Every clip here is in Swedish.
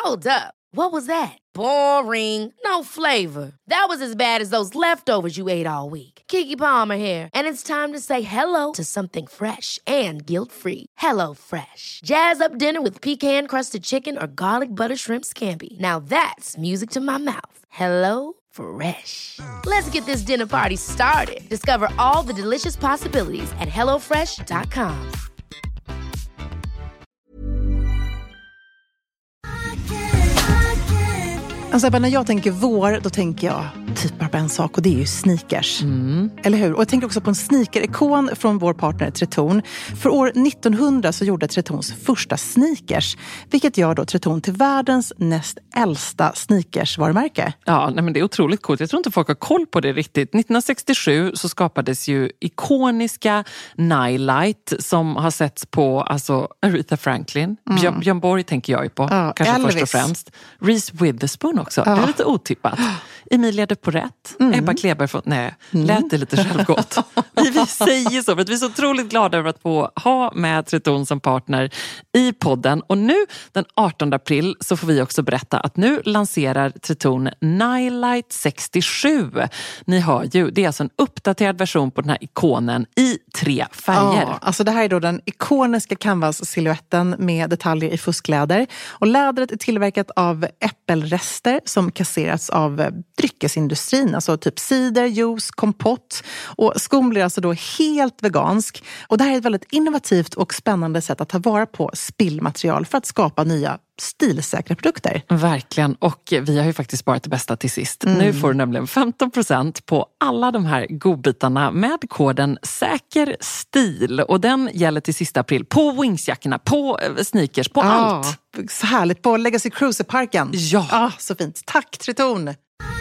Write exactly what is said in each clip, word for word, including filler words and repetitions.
Hold up. What was that? Boring. No flavor. That was as bad as those leftovers you ate all week. Keke Palmer here, and it's time to say hello to something fresh and guilt-free. Hello Fresh. Jazz up dinner with pecan-crusted chicken or garlic butter shrimp scampi. Now that's music to my mouth. Hello Fresh. Let's get this dinner party started. Discover all the delicious possibilities at hello fresh dot com. Alltså när jag tänker vår, då tänker jag typ bara på en sak, och det är ju sneakers. Mm. Eller hur? Och jag tänker också på en sneaker-ikon från vår partner Tretorn. För år nittonhundra så gjorde Tretorns första sneakers, vilket gör då Tretorn till världens näst äldsta sneakers-varumärke. Ja, nej, men det är otroligt coolt. Jag tror inte folk har koll på det riktigt. nittonhundrasextiosju så skapades ju ikoniska Nightlight som har setts på alltså Aretha Franklin. Mm. Björn, Björn Borg tänker jag ju på, ja, kanske Elvis. Först och främst. Reese Witherspoon också. Ja. Det är lite otippat. Emilia de Porrett, mm. Ebba Kleber från, nej, mm. lät det lite självgott. vi, vi säger så för att vi är så otroligt glada över att få ha med Tretorn som partner i podden. Och nu den artonde april så får vi också berätta att nu lanserar Tretorn Nightlight sextiosju. Ni hör ju, det är alltså en uppdaterad version på den här ikonen i tre färger. Ja, alltså det här är då den ikoniska canvas-silhuetten med detaljer i fuskläder. Och lädret är tillverkat av äppelrester som kasserats av dryckesindustrin, alltså typ cider, juice, kompott, och skon blir alltså då helt vegansk. Och det här är ett väldigt innovativt och spännande sätt att ta vara på spillmaterial för att skapa nya stilsäkra produkter. Verkligen, och vi har ju faktiskt sparat det bästa till sist. Mm. Nu får du nämligen femton procent på alla de här godbitarna med koden säker stil, och den gäller till sista april på Wingsjackorna, på sneakers, på ah, allt. Så härligt, på Legacy Cruiser-parken. Ja. Ah, så fint. Tack Tretorn!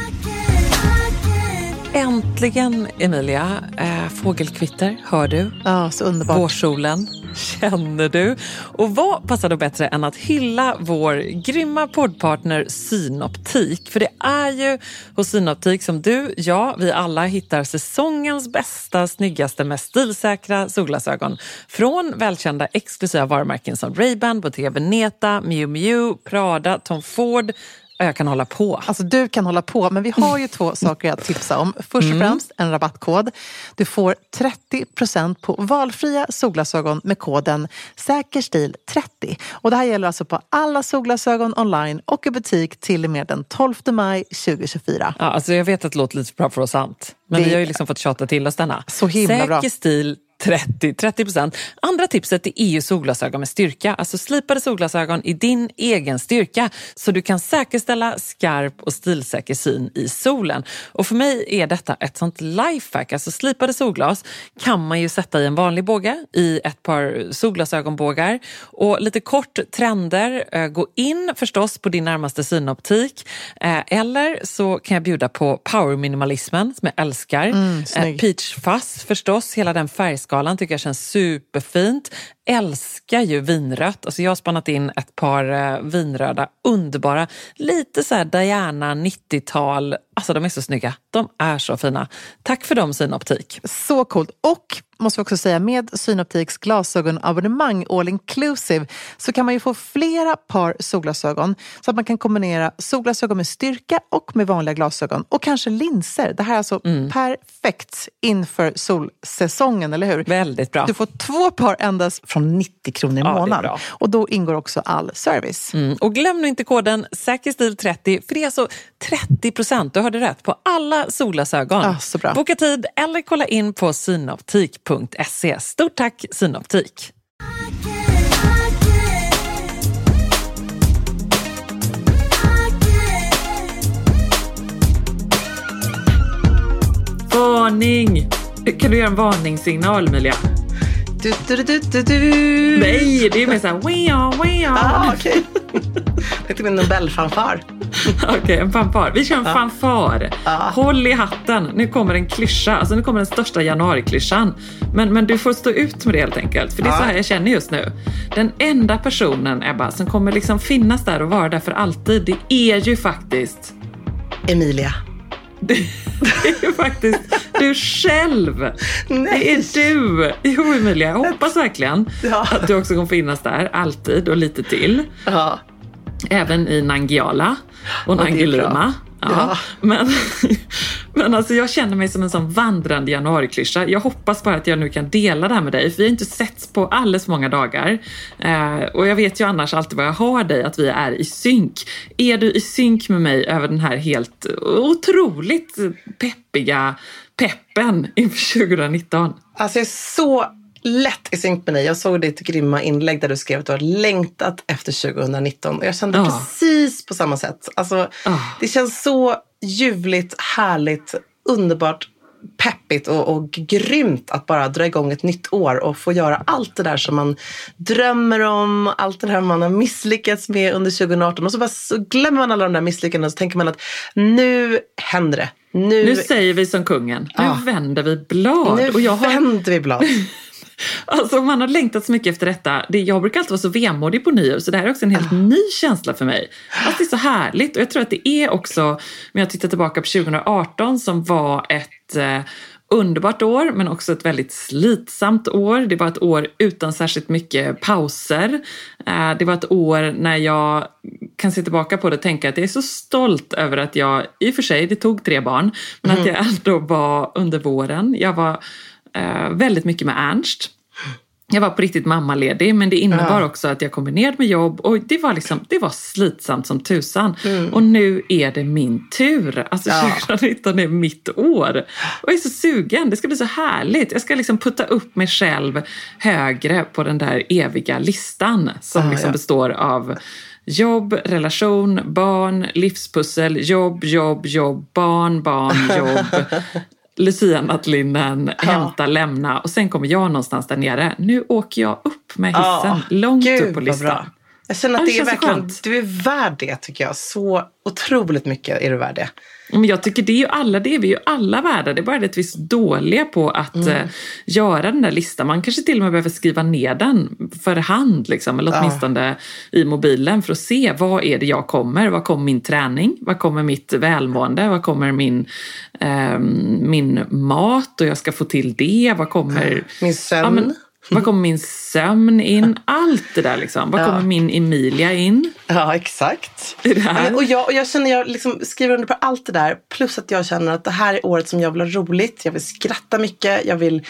Äntligen, Emilia. Äh, fågelkvitter, hör du? Ja, så underbart. Vårsolen, känner du? Och vad passar då bättre än att hylla vår grymma poddpartner Synoptik? För det är ju hos Synoptik som du, ja, vi alla hittar säsongens bästa, snyggaste, mest stilsäkra solglasögon. Från välkända exklusiva varumärken som Ray-Ban, Bottega Veneta, Miu Miu, Prada, Tom Ford. Jag kan hålla på. Alltså du kan hålla på, men vi har ju två saker att tipsa om. Först och främst en rabattkod. Du får trettio procent på valfria solglasögon med koden säkerstil trettio. Och det här gäller alltså på alla solglasögon online och i butik till och med den tolfte maj tjugohundratjugofyra. Ja, alltså jag vet att det låter lite bra för oss sant. Men det... vi har ju liksom fått tjata till oss denna. Så himla bra. Säkerstil trettio, trettio procent. Andra tipset är E U solglasögon med styrka. Alltså slipade solglasögon i din egen styrka. Så du kan säkerställa skarp och stilsäker syn i solen. Och för mig är detta ett sånt lifehack. Alltså slipade solglas kan man ju sätta i en vanlig båge. I ett par solglasögonbågar. Och lite kort trender. Gå in förstås på din närmaste synoptik. Eller så kan jag bjuda på power minimalismen som jag älskar. Mm, Peach Fuzz förstås. Hela den färgskalan tycker jag känns superfint. Älskar ju vinrött. Alltså jag har spannat in ett par eh, vinröda, underbara. Lite så här Diana nittiotal. Alltså de är så snygga. De är så fina. Tack för dem, Synoptik. Så coolt. Och måste vi också säga, med Synoptiks glasögonabonnemang all inclusive så kan man ju få flera par solglasögon så att man kan kombinera solglasögon med styrka och med vanliga glasögon och kanske linser. Det här är alltså mm. perfekt inför solsäsongen, eller hur? Väldigt bra. Du får två par endast från nittio kronor i ja, månaden. Och då ingår också all service. Mm. Och glöm nu inte koden säkerstil trettio, för det är alltså trettio procent, du hörde rätt, på alla solglasögon. Ja, så bra. Boka tid eller kolla in på synoptik punkt se. Stort tack Synoptik. Varning! Kan du göra en varningssignal, Emilia? Du, du, du, du, du. Nej, det är mer såhär wea, wea. Ah, okej. Okay. Det är typ en Nobelfanfar. Okej, okay, en fanfar. Vi kör en ah. fanfar. Ah. Håll i hatten. Nu kommer en klyscha. Alltså nu kommer den största januariklyschan. Men, men du får stå ut med det helt enkelt. För det är ah. så här jag känner just nu. Den enda personen, Ebba, som kommer liksom finnas där och vara där för alltid, det är ju faktiskt Emilia. Det är ju faktiskt du själv. Nej. Det är du. Jo, Emilia, jag hoppas verkligen ja. att du också kommer finnas där alltid och lite till. Ja. Även i Nangijala och Ja, Nangilima. Ja. Ja. Men, men alltså jag känner mig som en sån vandrande januariklyscha. Jag hoppas bara att jag nu kan dela det här med dig. För vi har inte setts på alldeles många dagar. Eh, och jag vet ju annars alltid vad jag har dig, att vi är i synk. Är du i synk med mig över den här helt otroligt peppiga peppen inför tjugonitton? Alltså jag är så lätt i synk med dig. Jag såg ditt grymma inlägg där du skrev att du har längtat efter tjugonitton. Och jag kände Ja. precis på samma sätt. Alltså, Ja. det känns så ljuvligt, härligt, underbart, peppigt och, och grymt att bara dra igång ett nytt år och få göra allt det där som man drömmer om, allt det där man har misslyckats med under tjugoarton. Och så, bara, så glömmer man alla de där misslyckandena och så tänker man att nu händer det. Nu, Nu säger vi som kungen. Nu Ja. vänder vi blad. nu och jag har... vänder vi blad. Alltså man har längtat så mycket efter detta. Det, jag brukar alltid vara så vemodig på nyår, så det här är också en helt ny känsla för mig. Alltså det är så härligt, och jag tror att det är också, men jag tittar tillbaka på tjugoarton som var ett eh, underbart år, men också ett väldigt slitsamt år. Det var ett år utan särskilt mycket pauser. Eh, det var ett år när jag kan se tillbaka på det och tänka att jag är så stolt över att jag, i och för sig det tog tre barn, men mm. att jag ändå var under våren. Jag var Uh, väldigt mycket med Ernst. Jag var på riktigt mammaledig, men det innebar ja. också att jag kombinerade med jobb, och det var liksom, det var slitsamt som tusan. Mm. Och nu är det min tur. Alltså ja. tjugonitton är mitt år. Och jag är så sugen, det ska bli så härligt. Jag ska liksom putta upp mig själv högre på den där eviga listan som ja, liksom ja. består av jobb, relation, barn, livspussel, jobb, jobb, jobb, barn, barn, jobb. Lucia-nattlinnen, ja. hämta, lämna, och sen kommer jag någonstans där nere. Nu åker jag upp med hissen, ja, långt Gud, upp på listan. Jag känner att det, det är verkligen, du är värd det, tycker jag. Så otroligt mycket är du värd det. Men jag tycker det är ju alla, det är vi ju alla värda. Det är bara det att vi är så dåliga på att mm. uh, göra den där listan. Man kanske till och med behöver skriva ner den för hand, liksom, eller åtminstone ja. i mobilen, för att se vad är det jag kommer. Vad kommer min träning? Vad kommer mitt välmående? Vad kommer min, uh, min mat? Och jag ska få till det. Vad kommer... Min sömn. Ja, men, vad kommer min sömn in? Allt det där liksom. Vad kommer ja. min Emilia in? Ja, exakt. Det här. Och jag, och jag känner, jag liksom skriver under på allt det där. Plus att jag känner att det här är året som jag vill ha roligt. Jag vill skratta mycket. Jag vill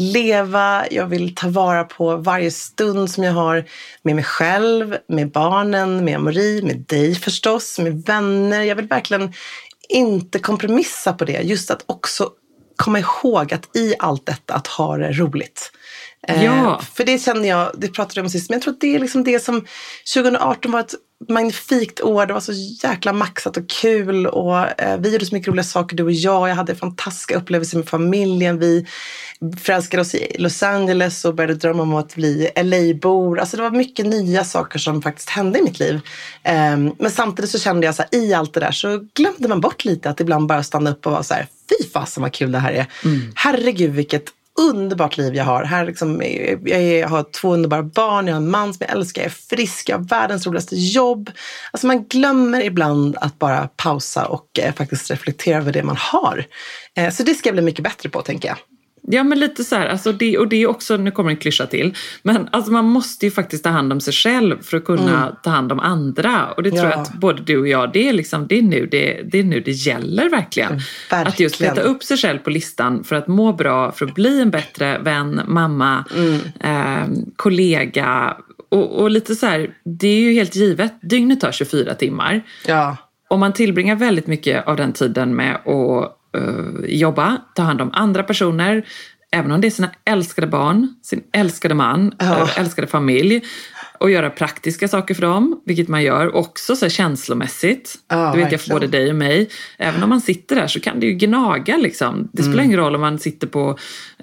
leva. Jag vill ta vara på varje stund som jag har med mig själv, med barnen, med Marie, med dig förstås, med vänner. Jag vill verkligen inte kompromissa på det. Just att också komma ihåg att i allt detta att ha det roligt. Ja. Eh, för det kände jag, det pratade jag om sist, men jag tror att det är liksom det som tjugoarton var ett magnifikt år. Det var så jäkla maxat och kul, och eh, vi gjorde så mycket roliga saker, du och jag. Jag hade fantastiska upplevelser med familjen. Vi förälskade oss i Los Angeles och började drömma om att bli L A-bor. Alltså det var mycket nya saker som faktiskt hände i mitt liv. Eh, men samtidigt så kände jag så här, i allt det där så glömde man bort lite att ibland bara stanna upp och vara så här, fy fasen vad kul det här är. Mm. Herregud vilket underbart liv jag har. Här liksom, jag, jag har två underbara barn, jag har en man som jag älskar, jag är frisk, jag har världens roligaste jobb. Alltså man glömmer ibland att bara pausa och eh, faktiskt reflektera över det man har. Eh, så det ska jag bli mycket bättre på, tänker jag. Ja, men lite så här, alltså det, och det är också, nu kommer en klyscha till, men alltså man måste ju faktiskt ta hand om sig själv för att kunna mm. ta hand om andra, och det tror ja. jag att både du och jag, det är liksom, det är nu det, det, är nu det gäller verkligen. verkligen. Att just leta upp sig själv på listan för att må bra, för att bli en bättre vän, mamma, mm. eh, kollega, och, och lite så här, det är ju helt givet, dygnet tar tjugofyra timmar. Ja. Och man tillbringar väldigt mycket av den tiden med att Uh, jobba, ta hand om andra personer, även om det är sina älskade barn, sin älskade man, oh. uh, älskade familj, och göra praktiska saker för dem, vilket man gör också så här känslomässigt. Oh, det vet jag för både dig och mig. Även om man sitter där så kan det ju gnaga liksom. Det spelar mm. ingen roll om man sitter på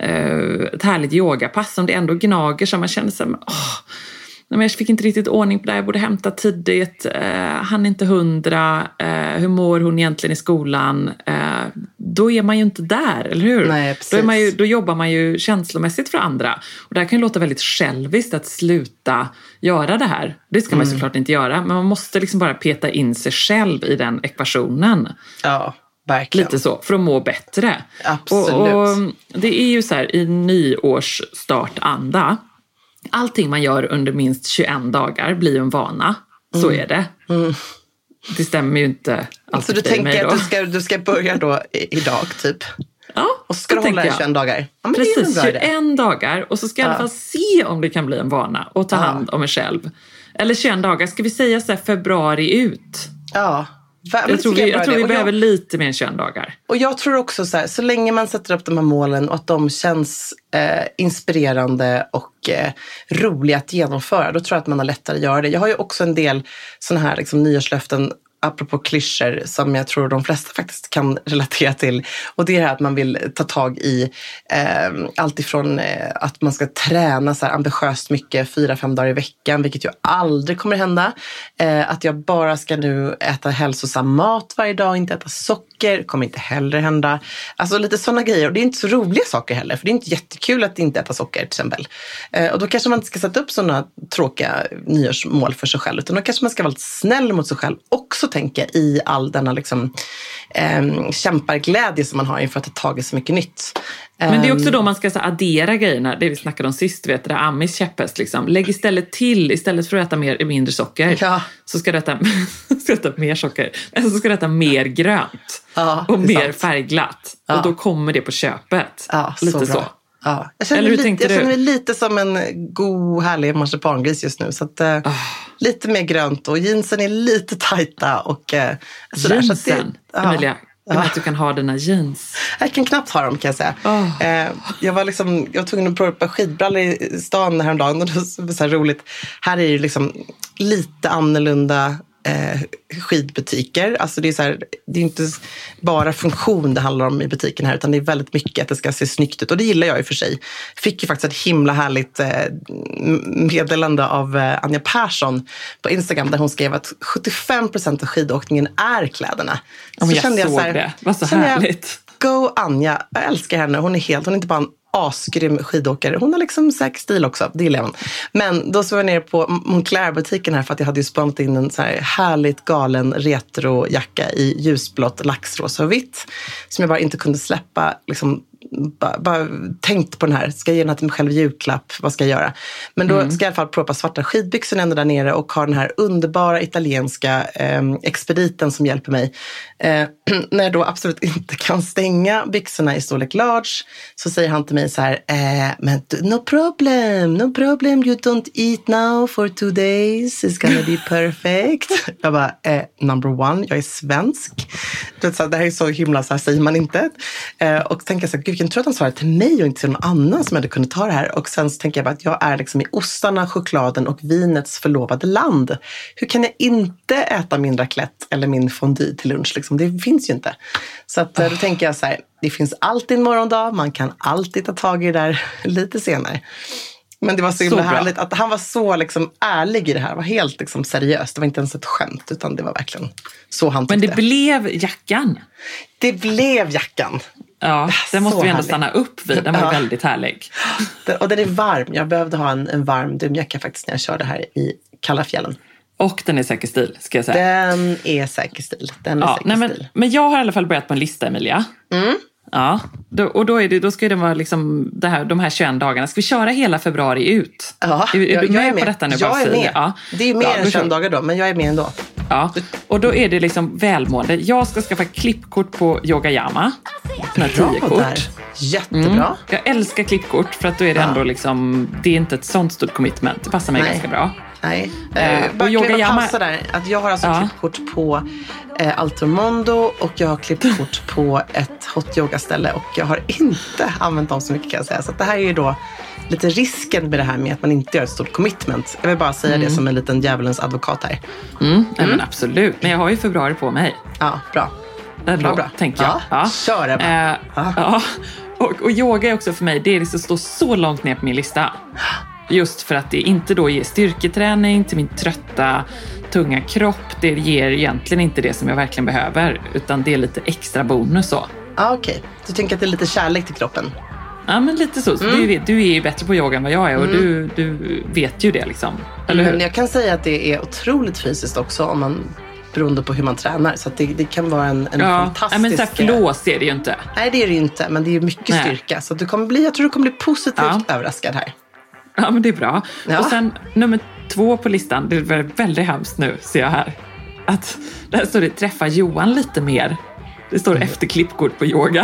uh, ett härligt yogapass, om det ändå gnager så man känner sig, åh, men jag fick inte riktigt ordning på det, jag borde hämta tidigt, eh, han är inte hundra, eh, hur mår hon egentligen i skolan, eh, då är man ju inte där, eller hur? Nej, precis. Då, är man ju, då jobbar man ju känslomässigt för andra, och det här kan ju låta väldigt själviskt att sluta göra det här, det ska man mm. såklart inte göra, men man måste liksom bara peta in sig själv i den ekvationen. Ja, verkligen. Lite så, för att må bättre. Absolut. Och, och det är ju så här, i nyårsstartanda, allting man gör under minst tjugoen dagar blir en vana. Mm. Så är det. Mm. Det stämmer ju inte alltid. Så du tänker att du ska, du ska börja då idag typ? Ja, och så ska du hålla i tjugoett dagar. Ja, precis, tjugoett dagar. Och så ska jag ja. i alla fall se om det kan bli en vana och ta ja. hand om mig själv. Eller tjugoett dagar, ska vi säga så här februari ut? Ja. Jag tror vi, jag tror vi behöver jag, lite mer än tjugoett dagar. Och jag tror också så här, så länge man sätter upp de här målen och att de känns eh, inspirerande och eh, roliga att genomföra, då tror jag att man har lättare att göra det. Jag har ju också en del såna här liksom, nyårslöften apropå klyschor som jag tror de flesta faktiskt kan relatera till. Och det är det här att man vill ta tag i eh, allt ifrån eh, att man ska träna så här ambitiöst mycket, fyra, fem dagar i veckan, vilket ju aldrig kommer hända. Eh, att jag bara ska nu äta hälsosam mat varje dag, inte äta socker, kommer inte heller hända. Alltså lite sådana grejer. Och det är inte så roliga saker heller, för det är inte jättekul att inte äta socker till exempel. Eh, och då kanske man inte ska sätta upp sådana tråkiga nyårsmål för sig själv, utan då kanske man ska vara lite snäll mot sig själv också, tänka i all denna liksom, eh, kämparglädje som man har inför att ta tag i så mycket nytt. Men det är också då man ska så addera grejerna, det vi snackade om sist, vet du, Amis käpphäst liksom. Lägg istället till, istället för att äta mer, mindre socker, ja. så ska du äta, ska du äta mer socker, alltså ska du äta mer grönt ja, och mer sant. färgglatt. Ja. Och då kommer det på köpet. Ja, lite så. så. Ja. Jag känner, mig lite, jag känner mig lite som en god, härlig marsipangris just nu. Så att, uh, oh. lite mer grönt och jeansen är lite tajta. Och, uh, sådär, jeansen, så att det, uh, Emilia. Ja. Att du kan ha dina jeans. Jag kan knappt ha dem, kan jag säga. Oh. Eh, jag var liksom, jag var tvungen att prova skidbrallor i stan häromdagen. Och det var så här roligt. Här är det liksom lite annorlunda eh, skidbutiker. Alltså det är så här, det är inte bara funktion det handlar om i butiken här, utan det är väldigt mycket att det ska se snyggt ut. Och det gillar jag i och för sig. Fick ju faktiskt ett himla härligt eh, meddelande av eh, Anja Persson på Instagram, där hon skrev att sjuttiofem procent av skidåkningen är kläderna. Så oh, jag kände jag så här, det. Vad så härligt. Jag, go Anja, jag älskar henne. Hon är helt, hon är inte bara en asgrym skidåkare. Hon har liksom säker stil också, det gillar hon. Men då så var jag nere på Moncler-butiken här, för att jag hade ju spanat in en så här härligt galen retrojacka i ljusblått, laxrosa och vitt, som jag bara inte kunde släppa liksom. Bara, bara tänkt på den här. Ska jag ge den här till mig själv julklapp? Vad ska jag göra? Men då mm. ska jag i alla fall prova svarta skidbyxor ändå där nere och ha den här underbara italienska eh, expediten som hjälper mig. Eh, när jag då absolut inte kan stänga byxorna i storlek large, så säger han till mig så här, eh, men no problem, no problem, you don't eat now for two days, it's gonna be perfect. Jag bara, eh, number one, jag är svensk. Det här är så himla, så här säger man inte. Eh, och tänker så här, gud, jag tror att han svarade till mig och inte till någon annan som hade kunnat ta det här. Och sen så tänker jag bara att jag är liksom i ostarna, chokladen och vinets förlovade land. Hur kan jag inte äta min raclette eller min fondue till lunch? Liksom? Det finns ju inte. Så att, oh. då tänker jag så här, det finns alltid en morgondag. Man kan alltid ta tag i det där lite senare. Men det var så himla härligt att han var så liksom ärlig i det här. Det var helt liksom seriöst. Det var inte ens ett skämt, utan det var verkligen så han tyckte. Men det blev jackan. Det blev jackan. Ja, den måste så vi ändå härlig. Stanna upp vid. Den var ja. väldigt härlig. Och den är varm. Jag behövde ha en, en varm dunjacka faktiskt när jag körde här i kalla fjällen. Och den är säker stil, ska jag säga. Den är säker stil. Den är ja, säker nej, men, stil. Men jag har i alla fall börjat på en lista, Emilia. Mm. Ja, då, och då, är det, då ska det vara liksom det här, de här tjugoett dagarna. Ska vi köra hela februari ut? Ja, är, är jag, du med, jag är med på detta nu? Jag är med. Ja. Det är mer ja, än tjugoett dagar då, men jag är med ändå. Ja, och då är det liksom välmående. Jag ska skaffa klippkort på Yogayama. Såna tio kort. Jättebra. Mm. Jag älskar klippkort för att då är det ja. ändå liksom, det är inte ett sånt stort commitment. Det passar mig Nej. ganska bra. Nej, eh, bara och Yogayama pausa där. Att jag har alltså ja. klippkort på eh, Altromondo och jag har klippkort på ett hot yoga-ställe och jag har inte använt dem så mycket, kan jag säga. Så att det här är ju då lite risken med det här med att man inte gör ett stort commitment. Jag vill bara säga mm. det som en liten djävulens advokat här. Mm. Mm. Nej, men absolut. Men jag har ju februari på mig. Ja, bra. Det är bra, bra. Tänker jag. Ja, ja. Kör det bara. Eh, ja. och, och yoga är också för mig, det är liksom står så långt ner på min lista. Just för att det inte då ger styrketräning till min trötta, tunga kropp. Det ger egentligen inte det som jag verkligen behöver, utan det är lite extra bonus så. Ah, okej. Okay. Du tänker att det är lite kärlek till kroppen? Ja, men lite så. så mm. du, du är ju bättre på yoga än vad jag är och mm. du, du vet ju det liksom. Eller hur? Men jag kan säga att det är otroligt fysiskt också om man, beroende på hur man tränar. Så att det, det kan vara en, en ja. fantastisk... Ja, men så här flås är det ju inte. Nej, det är det ju inte. Men det är mycket Nej. styrka. Så du kommer bli, jag tror du kommer bli positivt ja. överraskad här. Ja, men det är bra. Ja. Och sen nummer två på listan. Det är väldigt hemskt nu, ser jag här. Att där står det träffa Johan lite mer. Det står efter klippkort på yoga.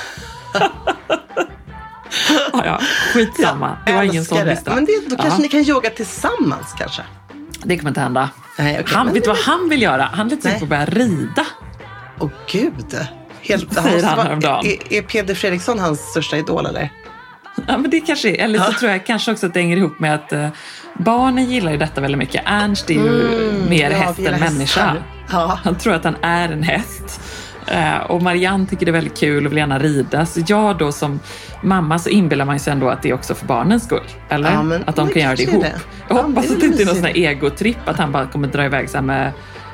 ja, ja, skitsamma. Det var ingen sån lista. Men det, då kanske ja. ni kan yoga tillsammans kanske. Det kommer inte hända. Nej, okay, han, men... Vet du vad han vill göra? Han vill typ börja rida. Åh gud. Helt, säger han häromdagen. Är, är Peder Fredriksson hans största idol eller? Ja, men det kanske är. Eller så ja. tror jag kanske också att det hänger ihop med att uh, barnen gillar ju detta väldigt mycket. Ernst är ju mm, mer ja, häst än människa. Ja. Han tror att han är en häst. Uh, och Marianne tycker det är väldigt kul och vill gärna rida. Så jag då som mamma så inbillar man sig ändå att det är också för barnens skull. Eller? Ja, men, att de kan göra det ihop. Det. Jag ja, hoppas det att det inte är någon sån här egotripp. Att han bara kommer dra iväg så här med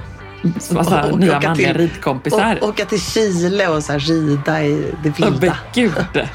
massa och, nya manliga till, ridkompisar. Och, åka till Chile och så här rida i det vilda. Oh, gud.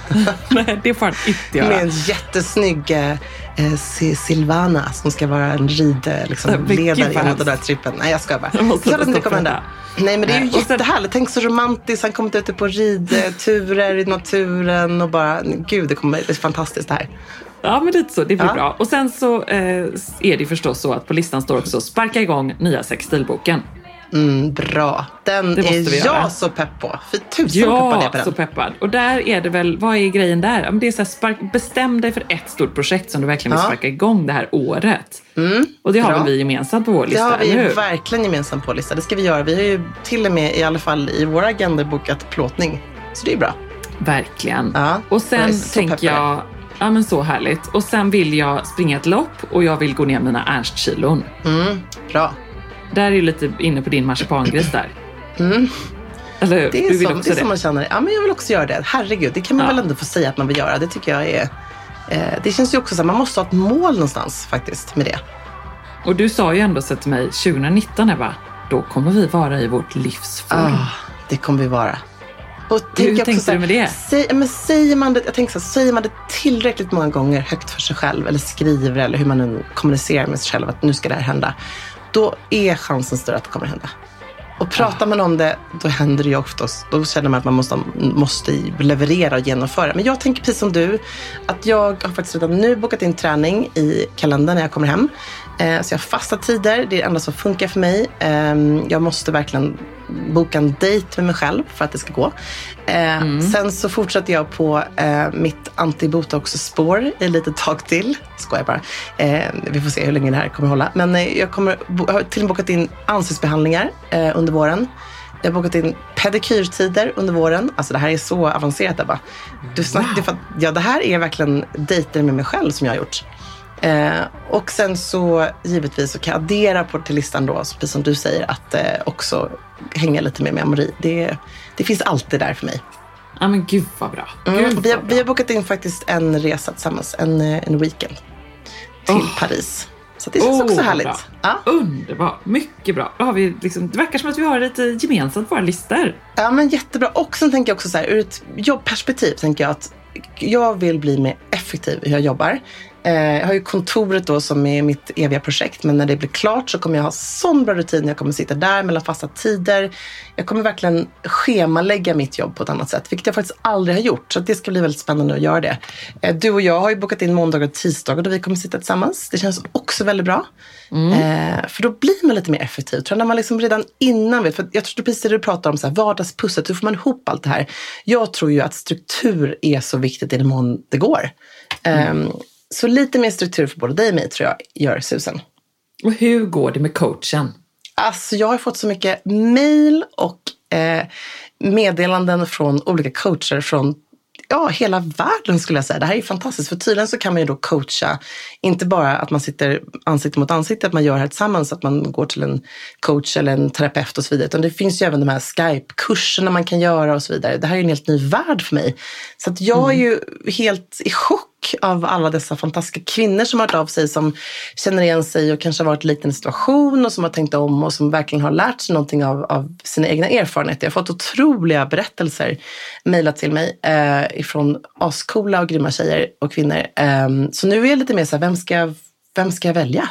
Nej, det får han inte göra. Med en jättesnygg eh, Silvana som ska vara en ridledare liksom, ledare genom den där trippen. Nej, jag ska bara. Jag Klart att det kommer hända. Nej, men det är ju jättehärligt. Tänk så romantiskt. Han kommer ute på ridturer i naturen och bara, gud, det kommer det är fantastiskt det här. Ja, men lite så. Det blir ja. bra. Och sen så eh, är det förstås så att på listan står också sparka igång nya sexstilboken. Mm, bra. Den är jag så pepp på. För tusen ja, peppar det på den. Så peppad. Och där är det väl, vad är grejen där? Det är så här, spark, bestäm dig för ett stort projekt som du verkligen vill ja. sparka igång det här året. Mm, och det har bra. väl vi gemensamt på vår lista, det har vi eller hur? Verkligen gemensamt på vår lista. Det ska vi göra. Vi har ju till och med i alla fall i våra agender bokat plåtning. Så det är bra. Verkligen. Ja, och sen tänker jag, ja men så härligt. Och sen vill jag springa ett lopp och jag vill gå ner mina Ernst-kilon. Mm, bra. Där är ju lite inne på din marsipangris där. Mm. Eller hur? Det är, du vill som, också det är det. som man känner, ja men jag vill också göra det. Herregud, det kan man ja. väl ändå få säga att man vill göra. Det tycker jag är, eh, det känns ju också så att man måste ha ett mål någonstans faktiskt med det. Och du sa ju ändå så till mig tjugonitton, Eva, då kommer vi vara i vårt livsform. Ah, det kommer vi vara. Och hur tänkte så här, du med det? Säg, men säger, man det jag tänker så här, säger man det tillräckligt många gånger högt för sig själv eller skriver eller hur man nu kommunicerar med sig själv att nu ska det här hända, då är chansen större att det kommer hända. Och pratar ja. man om det, då händer det ju oftast. Då känner man att man måste, måste leverera och genomföra. Men jag tänker precis som du, att jag har faktiskt redan nu bokat in träning i kalendern när jag kommer hem. Eh, så jag har fasta tider, det är det enda som funkar för mig. Eh, jag måste verkligen boka en dejt med mig själv för att det ska gå. Eh, mm. Sen så fortsätter jag på eh, mitt anti-botox-spår i lite tag till. Skojar bara. Eh, vi får se hur länge det här kommer hålla. Men eh, jag, kommer, jag har till och med bokat in ansiktsbehandlingar eh, under våren. Jag har bokat in pedikyrtider under våren. Alltså det här är så avancerat. Där, du snackade wow. för att, ja, det här är verkligen dejter med mig själv som jag har gjort. Eh, och sen så givetvis så kan jag addera på till listan då, precis som du säger, att eh, också hänga lite med memori. Det, det finns alltid där för mig. Ja men gud vad bra. Gud, mm, vi, har, bra. vi har bokat in faktiskt en resa tillsammans, en, en weekend till oh. Paris. Så det känns oh, också härligt. Ja. Underbart, mycket bra. Då har vi liksom, det verkar som att vi har lite gemensamt på våra listor. Ja men jättebra. Och sen tänker jag också så här, ur ett jobbperspektiv tänker jag att jag vill bli mer effektiv hur jag jobbar. Jag har ju kontoret då som är mitt eviga projekt, men när det blir klart så kommer jag ha sån bra rutin. Jag kommer sitta där mellan fasta tider. Jag kommer verkligen schemalägga mitt jobb på ett annat sätt, vilket jag faktiskt aldrig har gjort. Så det ska bli väldigt spännande att göra det. Du och jag har ju bokat in måndagar och tisdagar då vi kommer sitta tillsammans. Det känns också väldigt bra. Mm. Eh, för då blir man lite mer effektiv. Tror jag, när man liksom redan innan vet, för jag tror precis det du pratar om, så här, vardagspusset, hur får man ihop allt det här? Jag tror ju att struktur är så viktigt i den mån det går. Mm. Eh, Så lite mer struktur för både dig och mig tror jag gör susen. Och hur går det med coachen? Alltså jag har fått så mycket mejl och eh, meddelanden från olika coacher från ja, hela världen skulle jag säga. Det här är fantastiskt, för tydligen så kan man ju då coacha, inte bara att man sitter ansikte mot ansikte, att man gör det här tillsammans, att man går till en coach eller en terapeut och så vidare, utan det finns ju även de här Skype-kurserna man kan göra och så vidare. Det här är ju en helt ny värld för mig. Så att jag är ju helt i chock av alla dessa fantastiska kvinnor som har hört av sig, som känner igen sig och kanske har varit i en liten situation och som har tänkt om och som verkligen har lärt sig någonting av, av sina egna erfarenheter. Jag har fått otroliga berättelser mejlat till mig eh, ifrån ascoola och grymma tjejer och kvinnor. Eh, så nu är jag lite mer så här, vem ska, vem ska jag välja?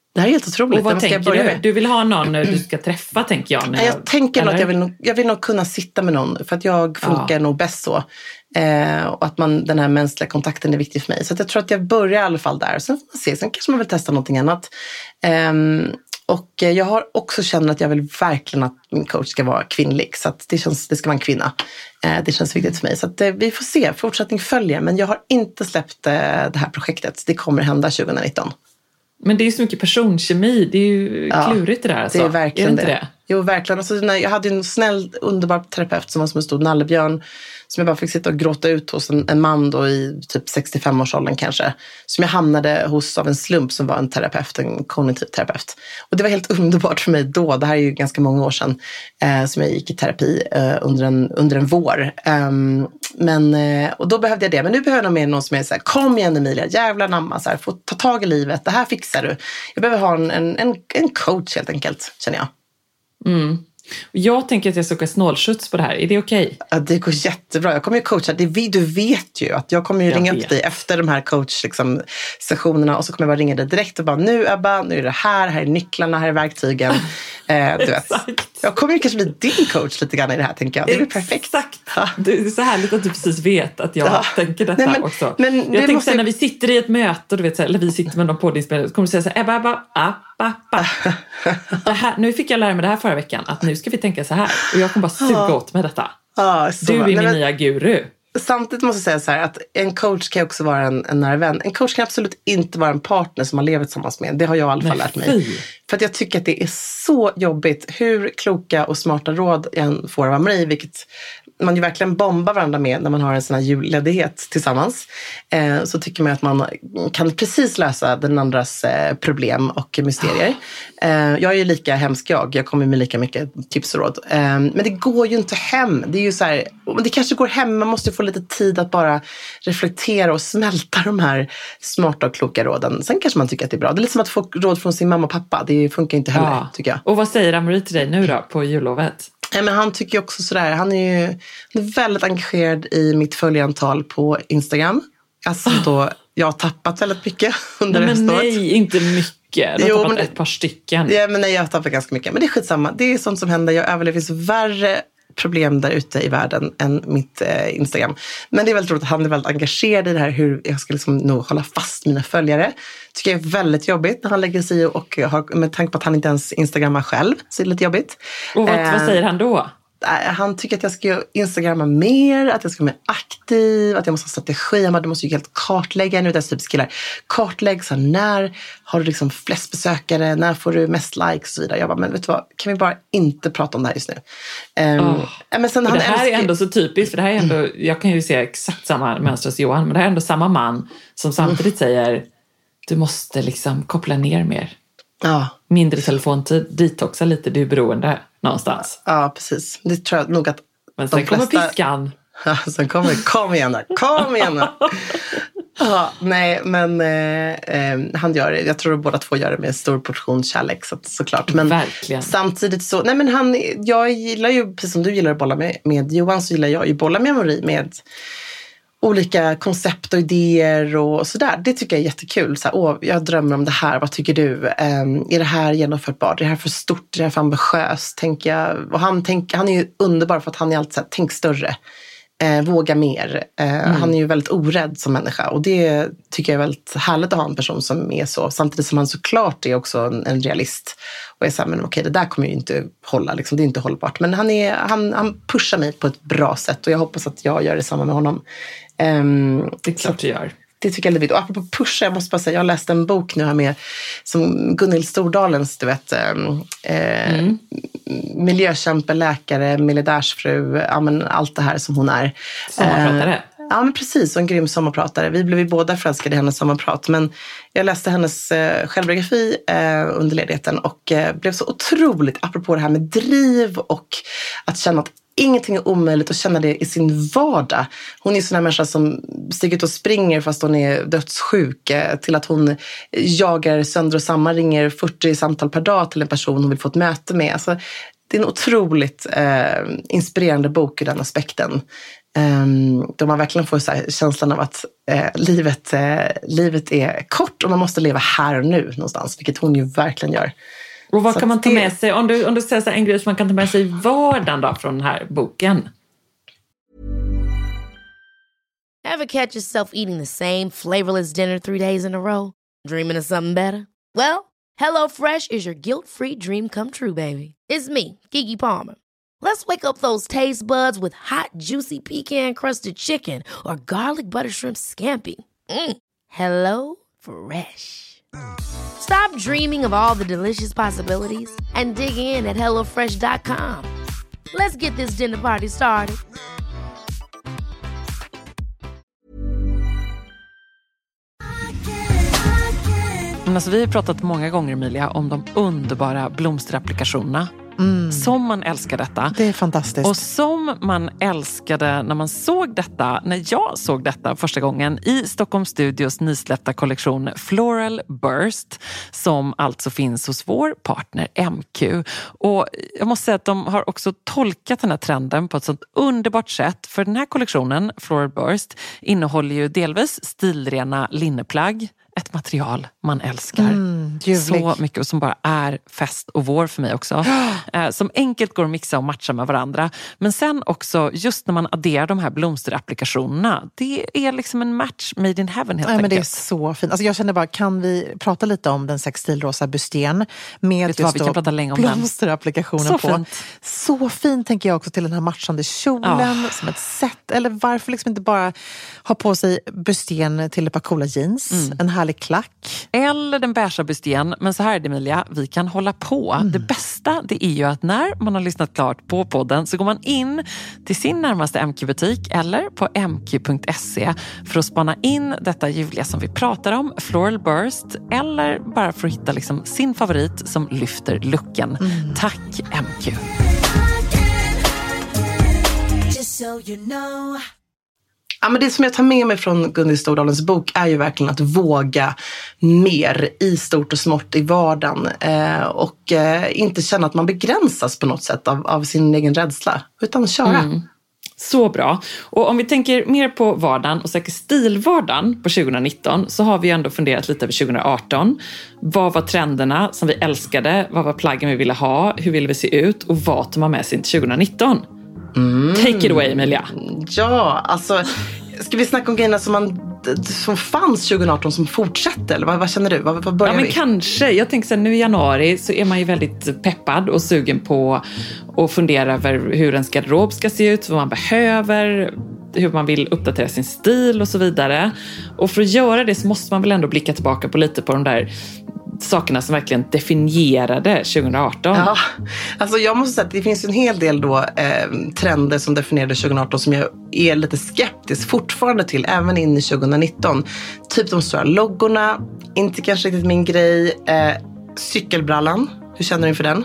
Det här är helt otroligt. Och vad ska tänker jag du? Du vill ha någon du ska träffa, tänker jag. När jag, jag tänker nog att jag vill, nog, jag vill nog kunna sitta med någon. För att jag funkar ja. nog bäst så. Eh, och att man, den här mänskliga kontakten är viktig för mig. Så att jag tror att jag börjar i alla fall där. Sen får man se, sen kanske man vill testa någonting annat. Eh, och jag har också känt att jag vill verkligen att min coach ska vara kvinnlig. Så att det, känns, det ska vara en kvinna. Eh, det känns viktigt för mig. Så att eh, vi får se, fortsättning följer. Men jag har inte släppt eh, det här projektet. Det kommer hända tjugonitton. Men det är så mycket personkemi. Det är ju ja, klurigt det där. Alltså. Det är verkligen är det. det. det. Jo, verkligen. Alltså, när jag hade en snäll, underbar terapeut som var som en stor nallebjörn. Som jag bara fick sitta och gråta ut hos en, en man då i typ sextiofem-årsåldern kanske. Som jag hamnade hos av en slump som var en terapeut, en kognitiv terapeut. Och det var helt underbart för mig då. Det här är ju ganska många år sedan eh, som jag gick i terapi eh, under, en, under en vår. Um, men, eh, och då behövde jag det. Men nu behöver jag nog mer någon som är så här, kom igen Emilia, jävla namma, så här, få ta tag i livet, det här fixar du. Jag behöver ha en, en, en, en coach helt enkelt, känner jag. Mm. Jag tänker att jag ska åka snålskjuts på det här. Är det okej? Okay? Ja, det går jättebra. Jag kommer ju coacha. Det, du vet ju att jag kommer ju jag ringa vet. upp dig efter de här coach-sessionerna liksom, och så kommer jag bara ringa dig direkt och bara, nu Ebba, nu är det här, här är nycklarna, här är verktygen. eh, du vet. Jag kommer ju kanske bli din coach lite grann i det här, tänker jag. Det blir perfekt. Exakt. Ja. Det är så härligt att du precis vet att jag ja. tänker detta Nej, men, också. Men jag tänkte måste... när vi sitter i ett möte, du vet, så här, eller vi sitter med någon poddinspelare, så kommer du säga så här, Ebba, Ebba, app, app, app. Det här, nu fick jag lära mig det här förra veckan, att nu ska vi tänka så här. Och jag kommer bara suga ja. åt med detta. Ja, du är min Nej, men... nya guru. Samtidigt måste jag säga så här att en coach kan också vara en, en nära vän. En coach kan absolut inte vara en partner som man lever tillsammans med. Det har jag i alla fall lärt mig. För att jag tycker att det är så jobbigt hur kloka och smarta råd jag får av mig, vilket man ju verkligen bombar varandra med när man har en sån här julledighet tillsammans. Eh, så tycker man att man kan precis lösa den andras eh, problem och mysterier. Eh, jag är ju lika hemsk jag. Jag kommer med lika mycket tips och råd. Eh, men det går ju inte hem. Det är ju så här, det kanske går hem. Man måste få lite tid att bara reflektera och smälta de här smarta och kloka råden. Sen kanske man tycker att det är bra. Det är lite som att få råd från sin mamma och pappa. Det funkar inte heller, ja. tycker jag. Och vad säger Amri till dig nu då på jullovet? Ja, men han tycker också sådär, han är ju han är väldigt engagerad i mitt följantal på Instagram. Alltså då, jag har tappat väldigt mycket under nej, men nej, inte mycket. Du har jo, tappat men, ett par stycken. Ja, men nej, jag har tappat ganska mycket. Men det är skitsamma. Det är sånt som händer. Jag överlever, det finns värre problem där ute i världen än mitt eh, Instagram. Men det är väldigt roligt att han är väldigt engagerad i det här hur jag ska liksom nog hålla fast mina följare. Tycker jag är väldigt jobbigt när han lägger sig i och har, med tanke på att han inte ens Instagrammar själv, så är det lite jobbigt. Och vad, eh, vad säger han då? Han tycker att jag ska Instagramma mer, att jag ska vara mer aktiv, att jag måste ha strategi. Du måste ju helt kartlägga, nu är det typ skillar. Kartlägg, så när har du liksom flest besökare, när får du mest likes och så vidare. Jag bara, men vet du vad, kan vi bara inte prata om det här just nu? Um, oh. men sen han det här älskar... är ändå så typiskt, för det här är ändå, mm. jag kan ju se exakt samma mönster hos Johan, men det här är ändå samma man som samtidigt mm. säger, du måste liksom koppla ner mer. Ja. Mindre telefontid, detoxa lite, du är beroende någonstans. Ja, precis. Det tror jag nog att men sen de flesta... kommer piskan. Ja, sen kommer, kom igen där, kom igen där. Ja, nej, men eh, eh, han gör det. Jag tror att båda två gör det med stor portion kärlek, så, såklart. Men verkligen. Samtidigt så, nej men han, jag gillar ju, precis som du gillar att bolla med, med Johan, så gillar jag ju bolla med Marie med olika koncept och idéer och sådär. Det tycker jag är jättekul. Så här, åh, jag drömmer om det här. Vad tycker du? Um, är det här genomförbart? Är det här för stort? Är det här för ambitiöst? Tänker jag. Och han, tänk, han är ju underbar för att han är alltid så här, tänk större. Eh, våga mer. Eh, mm. Han är ju väldigt orädd som människa. Och det tycker jag är väldigt härligt att ha en person som är så. Samtidigt som han såklart är också en, en realist. Och jag säger, men okej, det där kommer ju inte hålla. Liksom, det är inte hållbart. Men han, är, han, han pushar mig på ett bra sätt. Och jag hoppas att jag gör detsamma med honom. Um, det är klart du gör. Det tycker jag är lite. Och apropå pusha, jag måste bara säga, jag har läst en bok nu här med som Gunhild Stordalens, du vet, eh, mm. miljökämpe, läkare, miljardärsfru, ja, men allt det här som hon är. Sommarpratare. Eh, ja, men precis, och en grym sommarpratare. Vi blev ju båda förälskade i hennes sommarprat, men jag läste hennes eh, självbiografi eh, under ledigheten och eh, blev så otroligt, apropå det här med driv och att känna att ingenting är omöjligt, att känna det i sin vardag. Hon är en sån här människa som stiger ut och springer fast hon är dödssjuk, till att hon jagar sönder och samman, ringer fyrtio samtal per dag till en person hon vill få ett möte med. Alltså, det är en otroligt eh, inspirerande bok i den aspekten. Um, då man verkligen får så här känslan av att uh, livet, uh, livet är kort och man måste leva här och nu någonstans, vilket hon ju verkligen gör. Och vad så kan man ta det... med sig, om du, om du säger så här, en grej som man kan ta med sig i vardagen då, från den här boken? Ever catch yourself eating the same flavorless dinner three days in a row? Dreaming of something better? Well, HelloFresh is your guilt-free dream come true, baby. It's me, Keke Palmer. Let's wake up those taste buds with hot, juicy pecan-crusted chicken or garlic butter shrimp scampi. Mm. Hello Fresh. Stop dreaming of all the delicious possibilities and dig in at hello fresh dot com. Let's get this dinner party started. Alltså, vi har pratat många gånger, Emilia, om de underbara blomsterapplikationerna. Mm. Som man älskar detta. Det är fantastiskt. Och som man älskade när man såg detta, när jag såg detta första gången i Stockholm Studios nysläppta kollektion Floral Burst, som alltså finns hos vår partner M Q. Och jag måste säga att de har också tolkat den här trenden på ett sånt underbart sätt, för den här kollektionen Floral Burst innehåller ju delvis stilrena linneplagg, ett material man älskar mm, så mycket och som bara är fest och vår för mig också. Eh, som enkelt går att mixa och matcha med varandra. Men sen också, just när man adderar de här blomsterapplikationerna, det är liksom en match made in heaven helt ja, enkelt. Men det är så fint. Alltså jag känner bara, kan vi prata lite om den sextilrosa busten med just vi kan prata länge om blomsterapplikationen så på. Fint. Så fint tänker jag också till den här matchande kjolen oh. som ett set. Eller varför liksom inte bara ha på sig busten till ett par coola jeans, mm. en härlig klack. Eller den beiga busten. Men så här är det, Emilia, vi kan hålla på. Mm. Det bästa, det är ju att när man har lyssnat klart på podden så går man in till sin närmaste M Q-butik eller på m q punkt se för att spana in detta ljuvliga som vi pratar om, Floral Burst, eller bara för att hitta liksom sin favorit som lyfter looken. Mm. Tack M Q! Ja, men det som jag tar med mig från Gunhild Stordalens bok är ju verkligen att våga mer i stort och smått i vardagen eh, och eh, inte känna att man begränsas på något sätt av, av sin egen rädsla, utan köra. Mm. Så bra. Och om vi tänker mer på vardagen och säkert stilvardagen på tjugonitton, så har vi ändå funderat lite över tjugoarton. Vad var trenderna som vi älskade? Vad var plaggen vi ville ha? Hur ville vi se ut? Och vad tar man med sig till tjugonitton? Mm. Take it away, Emilia. Ja, alltså ska vi snacka om grejerna som, man, som fanns tjugoarton som fortsätter? Eller vad, vad känner du? Vad, vad börjar ja, men vi? Kanske. Jag tänker så här, nu i januari så är man ju väldigt peppad och sugen på att fundera över hur en garderob ska se ut, vad man behöver, hur man vill uppdatera sin stil och så vidare. Och för att göra det så måste man väl ändå blicka tillbaka på lite på de där sakerna som verkligen definierade tjugoarton. Ja, alltså jag måste säga att det finns en hel del då eh, trender som definierade tjugoarton som jag är lite skeptisk fortfarande till, även in i tjugonitton. Typ de stora loggorna, inte kanske riktigt min grej. Eh, cykelbrallan, hur känner du inför den?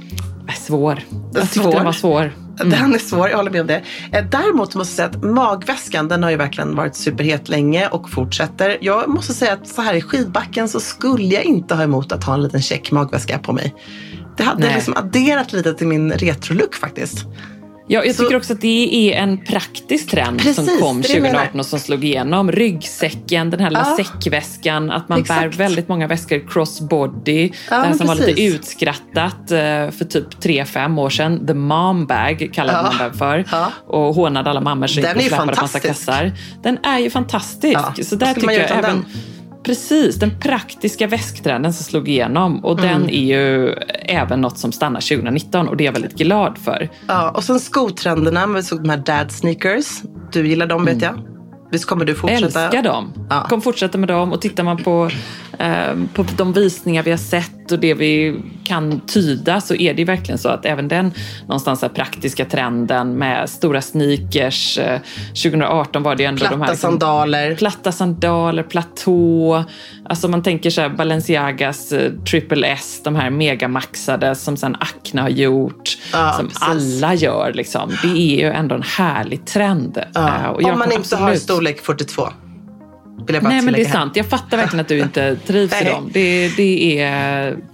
Svår. Jag tyckte den var svår. Mm. Den är svår, jag håller med om det. Däremot måste jag säga att magväskan, den har ju verkligen varit superhet länge och fortsätter. Jag måste säga att så här i skidbacken så skulle jag inte ha emot att ha en liten check magväska på mig. Det hade Nej. liksom adderat lite till min retrolook faktiskt. Ja, jag tycker så, också att det är en praktisk trend precis, som kom tjugoarton och som slog igenom. Ryggsäcken, den här lilla ja, säckväskan, att man exakt. bär väldigt många väskor crossbody. Ja, den som precis. var lite utskrattat för typ tre fem år sedan. The mom bag kallade ja, man den för. Ja. Och hånade alla mammor som gick och släpade massa kassar. Den är ju fantastisk. Ja, så där tycker jag även... Den? Precis, den praktiska väsktrenden som slog igenom. Och mm. den är ju även något som stannar tjugonitton. Och det är jag väldigt glad för. Ja, och sen skotrenderna. Vi såg de här dad sneakers. Du gillar dem, vet jag. Visst kommer du fortsätta? Älskar dem. Ja. Kommer fortsätta med dem. Och tittar man på, eh, på de visningar vi har sett och det vi kan tyda, så är det verkligen så att även den någonstans här praktiska trenden med stora sneakers. Eh, tjugoarton var det ändå platta de här... Liksom, sandaler. Platta sandaler, platå. Alltså man tänker så här Balenciagas eh, Triple S, de här megamaxade som sen Acne har gjort. Ja, som precis. alla gör liksom. Det är ju ändå en härlig trend. Ja. Eh, och jag Om man inte absolut... har storlek fyrtiotvå. Nej, men det är sant. Jag fattar verkligen att du inte trivs i dem. Det, det är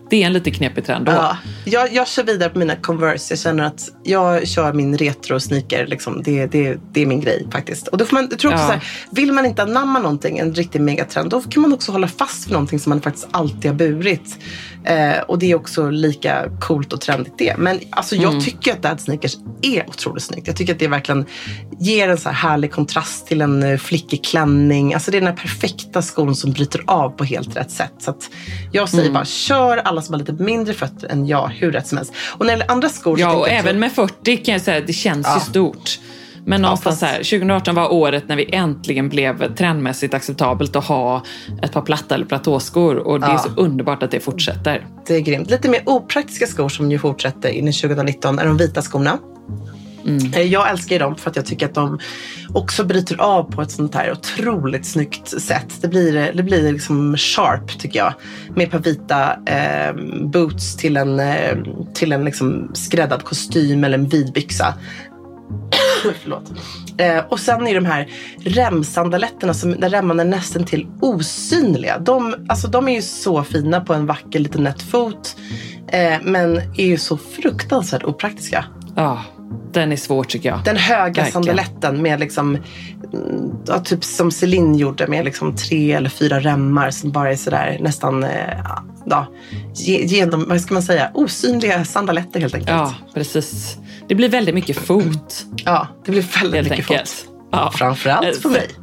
Det är en lite knepig trend då. Ja, jag, jag kör vidare på mina Converse. Jag känner att jag kör min retro-sneaker. Liksom. Det, det, det är min grej faktiskt. Och då får man, jag tror också Ja. så här, vill man inte anamma någonting, en riktig megatrend, då kan man också hålla fast för någonting som man faktiskt alltid har burit. Eh, och det är också lika coolt och trendigt det. Men alltså, jag mm. tycker att dad sneakers är otroligt snyggt. Jag tycker att det verkligen ger en så här härlig kontrast till en flickig klänning. Alltså det är den här perfekta skon som bryter av på helt rätt sätt. Så att jag säger mm. bara, kör alla som har lite mindre fötter än jag, hur rätt som helst. Och när det gäller andra skor... Ja, och jag även så... med fyrtio kan jag säga att det känns ja. ju stort. Men någonstans ja, fast... här, tjugo arton var året när vi äntligen blev trendmässigt acceptabelt att ha ett par platta eller platåskor. Och det ja. är så underbart att det fortsätter. Det är grymt. Lite mer opraktiska skor som ju fortsätter in i tjugo nitton är de vita skorna. Mm. Jag älskar dem för att jag tycker att de också bryter av på ett sånt här otroligt snyggt sätt. Det blir, det blir liksom sharp tycker jag. Med ett par vita eh, boots till en, eh, till en liksom skräddad kostym eller en vidbyxa. Förlåt. Eh, och sen är de här remsandaletterna som, där remmarna är nästan till osynliga. De, alltså, de är ju så fina på en vacker liten nätt fot. Eh, men är ju så fruktansvärt opraktiska. Ja, den är svår tycker jag. Den höga Verkligen. Sandaletten med liksom, ja, typ som Celine gjorde med liksom tre eller fyra remmar som bara är sådär nästan, eh, ja, genom, vad ska man säga, osynliga sandaletter helt enkelt. Ja, precis. Det blir väldigt mycket fot. Ja, det blir väldigt helt mycket enkelt. Fot. Ja. Framförallt för mig.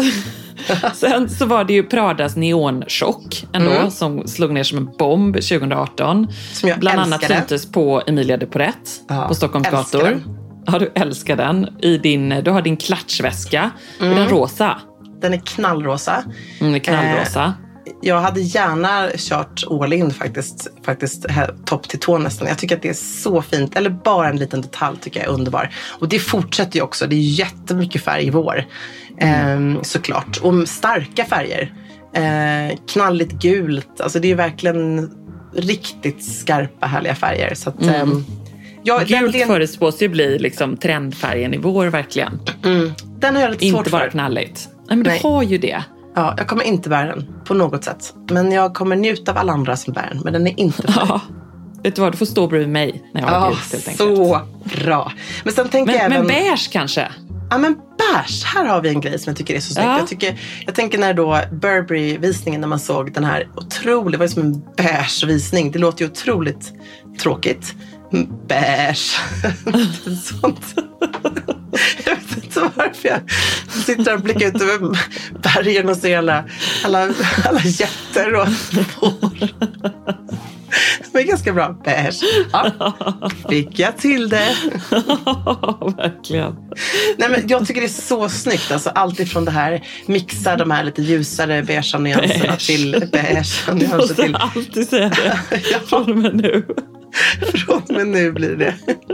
Sen så var det ju Pradas neonchock ändå mm. som slog ner som en bomb tjugo arton. Som jag Bland annat älskade. syntes på Emilia de Porrette ja, på Stockholms gator. Ja, du älskar den. I din, du har din klatschväska. Mm. Är den rosa? Den är knallrosa. Mm, är knallrosa. Eh, jag hade gärna kört all in faktiskt. Faktiskt topp till tå nästan. Jag tycker att det är så fint. Eller bara en liten detalj tycker jag är underbar. Och det fortsätter ju också. Det är jättemycket färg i vår. Mm. Eh, såklart. Och starka färger. Eh, knalligt gult. Alltså det är verkligen riktigt skarpa härliga färger. Så att... Mm. Eh, Ja, gult den... förutspås ju bli liksom trendfärgen i vår verkligen. Mm. Den har jag lite inte svårt bara för. knalligt. Nej, men Nej. du har ju det. Ja, jag kommer inte bära den på något sätt. Men jag kommer njuta av alla andra som bär den. Men den är inte för ja. Vet du vad, du får stå bredvid mig när jag har ja, gult helt enkelt. Så bra. Men sen tänker men, jag även... Men beige kanske? Ja, men beige. Här har vi en grej som jag tycker är så snyggt. Ja. Jag, tycker, jag tänker när då Burberry-visningen, när man såg den här otroligt, det var som en beige-visning. Det låter ju otroligt tråkigt. Beige. Sånt. Jag vet inte varför jag sitter och blickar ut över bergen och ser alla, alla, alla jätter och får. Det är ganska bra. Beige. Ja, fick jag till det. Verkligen. Nej, men jag tycker det är så snyggt. Alltså, allt ifrån det här, mixa de här lite ljusare beigea nyanserna beige. Till beige nyanser. Du måste till... alltid säga det. Ja. Från och med nu. Från och med nu blir det.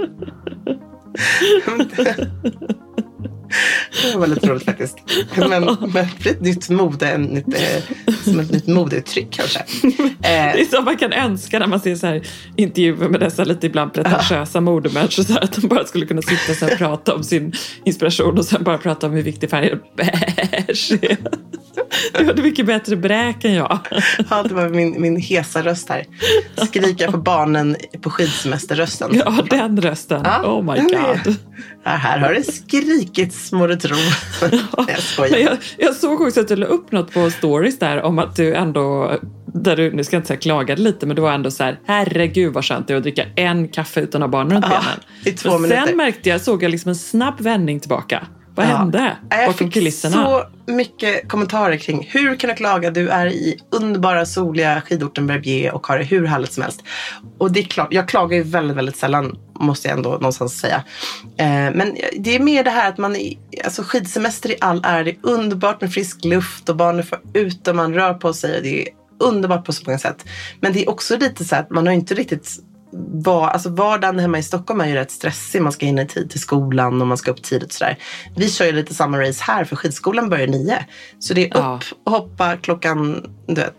Det var lite roligt faktiskt. Men, men det blir ett nytt mode, en nytt, eh, som ett nytt modeuttryck kanske. Eh, det är så man kan önska när man ser så här intervjuer med dessa lite ibland pretentiösa modemänniskor, så här, att de bara skulle kunna sitta så här och prata om sin inspiration och sen bara prata om hur viktig färg beige är. Du hade mycket bättre bräk än jag. Ja, det var min, min hesa röst här. Skrika på barnen på skidsemesterrösten. Ja, den rösten. Ja, oh my god. Ja, här har det skrikits, må du tro. Jag skojar. Men jag, jag såg också att du la upp något på stories där om att du ändå, där du, nu ska jag inte säga klagade lite, men du var ändå så här, herregud vad skönt det är att dricka en kaffe utan att ha barnen runt ja, benen. I två minuter. Sen märkte jag, såg jag liksom en snabb vändning tillbaka. Vad ja. hände jag bakom kulisserna? Så mycket kommentarer kring hur kan du klaga? Du är i underbara, soliga skidorten Verbier och har det hur härligt som helst. Och det är klart, jag klagar ju väldigt, väldigt sällan, måste jag ändå någonstans säga. Eh, men det är mer det här att man, alltså skidsemester i all är, det är underbart med frisk luft och barnen får ut och man rör på sig. Det är underbart på så många sätt. Men det är också lite så att man har inte riktigt var, alltså vardagen hemma i Stockholm är ju rätt stressig. Man ska hinna i tid till skolan och man ska upp tidigt sådär. Vi kör ju lite samma race här för skidskolan börjar nio. Så det är upp ja. och hoppa klockan, du vet,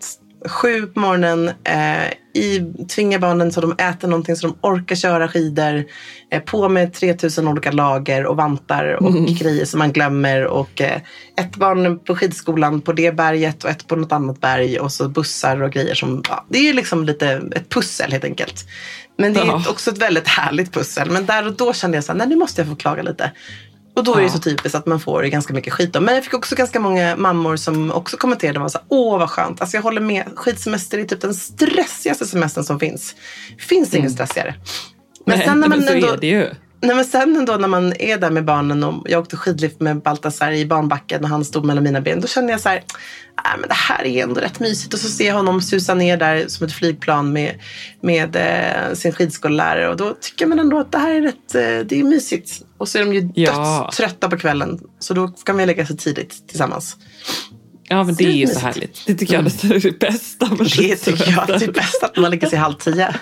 sju på morgonen, eh, i, tvinga barnen så de äter någonting så de orkar köra skidor, eh, på med tre tusen olika lager och vantar och mm. grejer som man glömmer, och eh, ett barn på skidskolan på det berget och ett på något annat berg, och så bussar och grejer som, ja, det är ju liksom lite ett pussel helt enkelt. Men det är ja. också ett väldigt härligt pussel. Men där och då kände jag så här, nej, nu måste jag få klaga lite. Och då är det ja. så typiskt att man får ganska mycket skit då. Men jag fick också ganska många mammor som också kommenterade och var så här, åh vad skönt. Alltså jag håller med, skidsemester är typ den stressigaste semestern som finns. Finns mm. ingen stressigare. Men nej, sen när man men så ändå, är det ju. Nej, men sen ändå när man är där med barnen, och jag åkte skidlift med Baltasar i barnbacken och han stod mellan mina ben, då kände jag så här, äh, men det här är ändå rätt mysigt. Och så ser jag honom susa ner där som ett flygplan med, med eh, sin skidskollärare, och då tycker man ändå att det här är rätt, eh, det är mysigt. Och så är de ju ja. dödströtta på kvällen, så då kan man lägga sig tidigt tillsammans. Ja, men det är ju så härligt. Det tycker jag är det bästa. Det tycker jag är det bästa, att man lägger sig halv tio.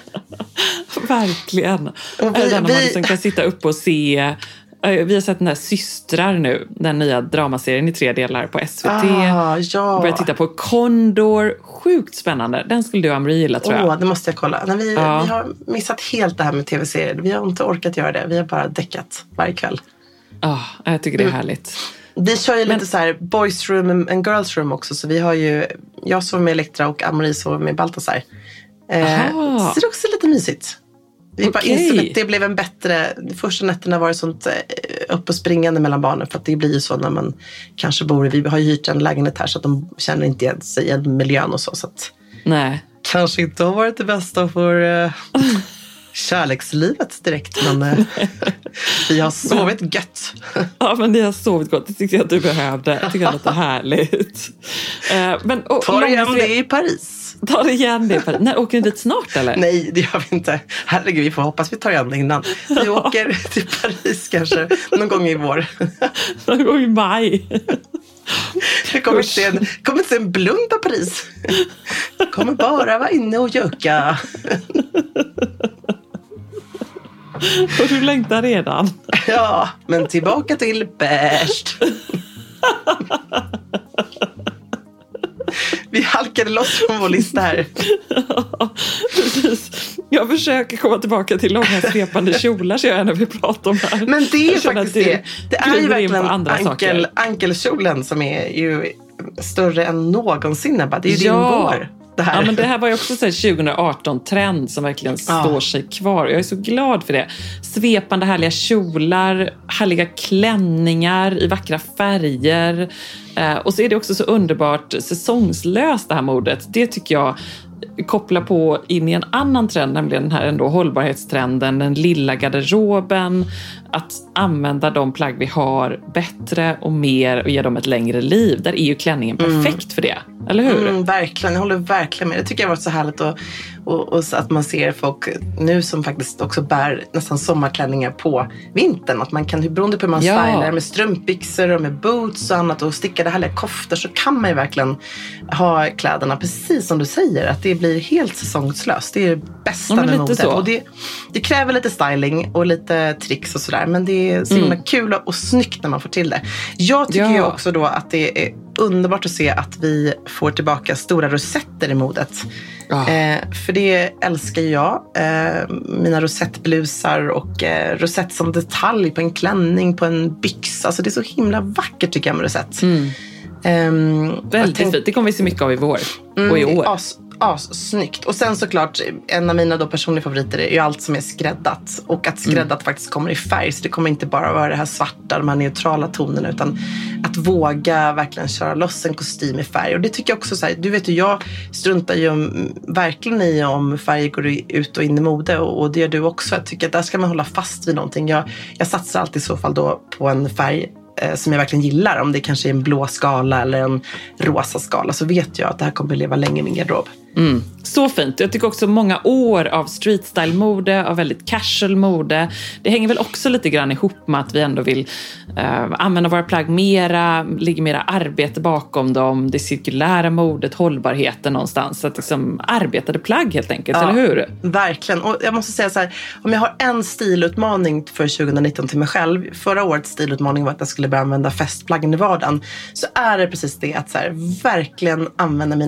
Verkligen. Och vi, när man vi... liksom kan sitta upp och se. Vi har sett den här Systrar nu, den nya dramaserien i tre delar på S V T. Ah, ja. Börjar titta på Condor. Sjukt spännande. Den skulle du och Amri gilla, tror jag. Åh, det måste jag kolla. Nej, vi, ja. vi har missat helt det här med tv-serier. Vi har inte orkat göra det. Vi har bara däckat varje kväll. Ja, ah, jag tycker det är härligt. Vi kör ju Men... lite så här boys room and girls room också. Så vi har ju, jag sover med Elektra och Amri sover med Baltasar. Eh, så det är också lite mysigt. Vi okay. bara insåg att det blev en bättre, första nätterna var det sånt eh, upp och springande mellan barnen. För att det blir ju så när man kanske bor, vi har ju hyrt en lägenhet här så att de känner inte igen sig i miljön och så. Så att nej. Kanske inte har varit det bästa för... Eh, kärlekslivet direkt, men eh, vi har sovit gött. Ja, men ni har sovit gott. Det tyckte jag att du behövde. Jag tycker att det är härligt. Eh, men, och, Ta igen långt... det i Paris. Ta igen det i Paris. Nej, åker ni dit snart eller? Nej, det gör vi inte. Herregud, vi får hoppas vi tar igen det innan. Vi åker till Paris kanske någon gång i vår. Någon gång i maj. Det kommer inte se en, kommer inte se en blund av Paris. Jag kommer bara vara inne och göka. Och du längtar redan. Ja, men tillbaka till Bärst. Vi halkade loss från vår lista här. Ja, precis. Jag försöker komma tillbaka till långa svepande kjolar så jag gärna vill prata om här. Men det är ju faktiskt det. Det är ju verkligen ankel, saker. ankelkjolen som är ju större än någonsin. Det är ju ja. din vår. Det här. Ja, men det här var ju också så här tjugo arton-trend som verkligen står ja. sig kvar. Jag är så glad för det. Svepande härliga kjolar, härliga klänningar i vackra färger. Eh, och så är det också så underbart säsongslöst det här modet. Det tycker jag kopplar på in i en annan trend, nämligen den här ändå hållbarhetstrenden, den lilla garderoben, att använda de plagg vi har bättre och mer och ge dem ett längre liv. Där är ju klänningen perfekt mm. för det, eller hur? Mm, verkligen, jag håller verkligen med. Det tycker jag har varit så härligt och, och, och att man ser folk nu som faktiskt också bär nästan sommarklänningar på vintern. Att man kan, beroende på hur man ja. stylar med strumpbyxor och med boots och annat och stickade härliga koftor, så kan man ju verkligen ha kläderna precis som du säger, att det blir helt säsongslöst. Det är det bästa ja, med modet. Och det, det kräver lite styling och lite tricks och sådär, men det är så himla mm. kul och, och snyggt när man får till det. Jag tycker ja. ju också då att det är underbart att se att vi får tillbaka stora rosetter i modet. Ja. Eh, för det älskar jag. Eh, mina rosettblusar och eh, rosett som detalj på en klänning, på en byxa. Alltså det är så himla vackert tycker jag med rosett. Mm. Um, Väldigt tänk... fint. Det kommer vi se mycket av i vår mm, och i år. As, as, snyggt. Och sen såklart, en av mina då personliga favoriter är ju allt som är skräddat. Och att skräddat mm. faktiskt kommer i färg. Så det kommer inte bara vara det här svarta, de här neutrala tonerna, utan att våga verkligen köra loss en kostym i färg. Och det tycker jag också så här, du vet ju, jag struntar ju om, verkligen i om färger går ut och in i mode. Och, och det gör du också. Jag tycker att där ska man hålla fast vid någonting. Jag, jag satsar alltid i så fall då på en färg som jag verkligen gillar. Om det kanske är en blå skala eller en rosa skala, så vet jag att det här kommer att leva länge i min garderob. Mm. Så fint. Jag tycker också många år av street style mode, av väldigt casual mode. Det hänger väl också lite grann ihop med att vi ändå vill uh, använda våra plagg mera, ligger mera arbete bakom dem, det cirkulära modet, hållbarheten någonstans. Så att liksom arbetade plagg helt enkelt, ja, eller hur? Verkligen. Och jag måste säga så här, om jag har en stilutmaning för tjugonitton till mig själv, förra årets stilutmaning var att jag skulle börja använda festplaggen i vardagen, så är det precis det att så här, verkligen använda mina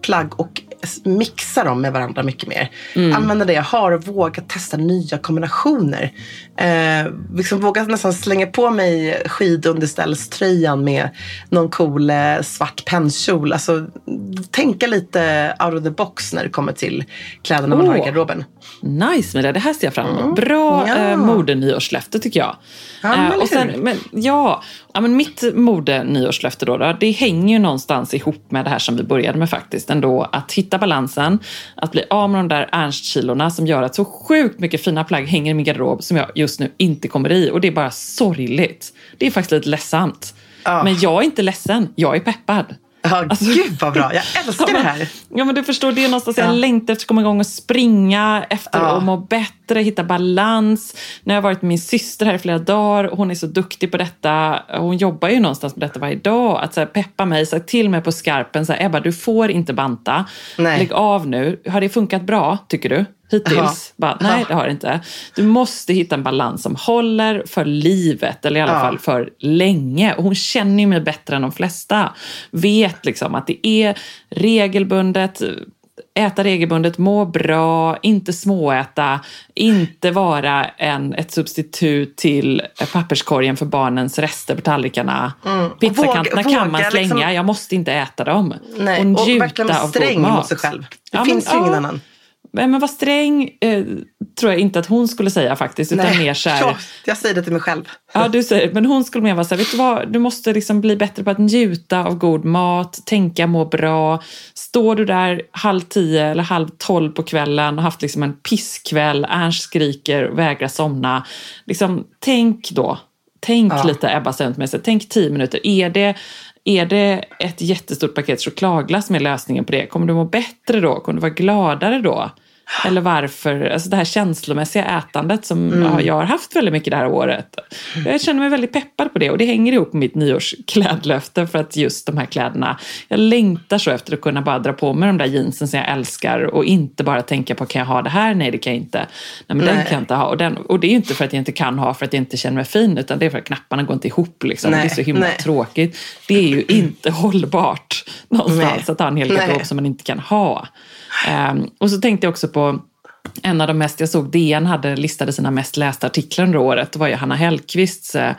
plagg och mixa dem med varandra mycket mer. Mm. Använda det jag har och våga testa nya kombinationer. Eh, liksom våga nästan slänga på mig skidunderställströjan med någon cool eh, svart pennkjol. Alltså tänka lite out of the box när det kommer till kläderna man oh. har i garderoben. Nice med det, det här ser jag fram emot. Mm. Bra ja. eh, mode-nyårslöfte tycker jag. Ja, eh, och sen, men, ja, ja, men mitt mode-nyårslöfte då, då, det hänger ju någonstans ihop med det här som vi började med faktiskt ändå. Att hitta balansen, att bli av med de där Ernst-kilorna som gör att så sjukt mycket fina plagg hänger i min garderob som jag just nu inte kommer i. Och det är bara sorgligt. Det är faktiskt lite ledsamt. Oh. Men jag är inte ledsen, jag är peppad. Ja, alltså, gud vad bra. Jag älskar ja, men, det här. Ja, men du förstår, det är någonstans ja. jag längtar efter att komma igång och springa, efter ja. att må bättre, hitta balans. När jag har varit med min syster här i flera dagar, hon är så duktig på detta. Hon jobbar ju någonstans med detta varje dag. Att så här, peppa mig, så här, till mig på skarpen. Så här, Ebba, du får inte banta. Nej. Lägg av nu. Har det funkat bra, tycker du? Hittills. Bara, nej, det har det inte. Du måste hitta en balans som håller för livet. Eller i alla ja. fall för länge. Och hon känner ju mig bättre än de flesta. Vet liksom att det är regelbundet. Äta regelbundet, må bra, inte småäta, inte vara en, ett substitut till papperskorgen för barnens rester på tallrikarna. Mm. Pizzakanterna våga, kan man slänga, liksom, jag måste inte äta dem. Nej. Och njuta och verkligen vara sträng mot sig själv. Det ja, finns men, ju ingen ja. annan. Men vad sträng eh, tror jag inte att hon skulle säga faktiskt. Utan Nej, mer så här, ja, jag säger det till mig själv. Ja, du säger, men hon skulle mer vara så här, vet du vad? Du måste liksom bli bättre på att njuta av god mat, tänka, må bra. Står du där halv tio eller halv tolv på kvällen och haft liksom en pisskväll, Ernst skriker och vägrar somna. Liksom, tänk då. Tänk ja. lite Ebba Sönt med sig. Tänk tio minuter. Är det... Är det ett jättestort paket chokladglass med lösningen på det? Kommer du må bättre då? Kommer du vara gladare då? Eller varför? Alltså det här känslomässiga ätandet som mm. jag har haft väldigt mycket det här året. Jag känner mig väldigt peppad på det. Och det hänger ihop med mitt nyårsklädlöfte. För att just de här kläderna. Jag längtar så efter att kunna bara dra på mig de där jeansen som jag älskar. Och inte bara tänka på, kan jag ha det här? Nej, det kan jag inte. Nej, men Nej. den kan jag inte ha. Och, den, och det är inte för att jag inte kan ha, för att jag inte känner mig fin. Utan det är för att knapparna går inte ihop. Liksom. Det är så himla Nej. tråkigt. Det är ju inte hållbart någonstans Nej. att ha en hel garderob som man inte kan ha. Um, och så tänkte jag också på en av de mest, jag såg D N hade listade sina mest lästa artiklar under året. Det var ju Hanna Hellqvists uh,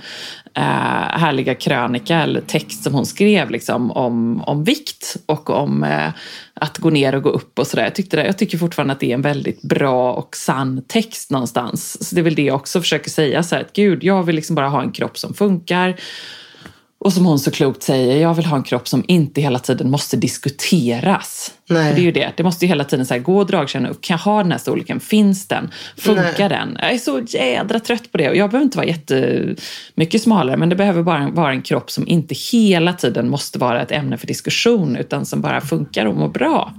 härliga krönika eller text som hon skrev liksom, om, om vikt och om uh, att gå ner och gå upp och sådär. Jag, tyckte det, jag tycker fortfarande att det är en väldigt bra och sann text någonstans. Så det är väl det jag också försöker säga så här, att gud, jag vill liksom bara ha en kropp som funkar. Och som hon så klokt säger, jag vill ha en kropp som inte hela tiden måste diskuteras. Nej. För det är ju det. Det måste ju hela tiden så här, gå och dragkänna upp. Kan jag ha den här storleken? Finns den? Funkar Nej. den? Jag är så jädra trött på det. Och jag behöver inte vara jättemycket smalare. Men det behöver bara vara en kropp som inte hela tiden måste vara ett ämne för diskussion. Utan som bara funkar och mår bra.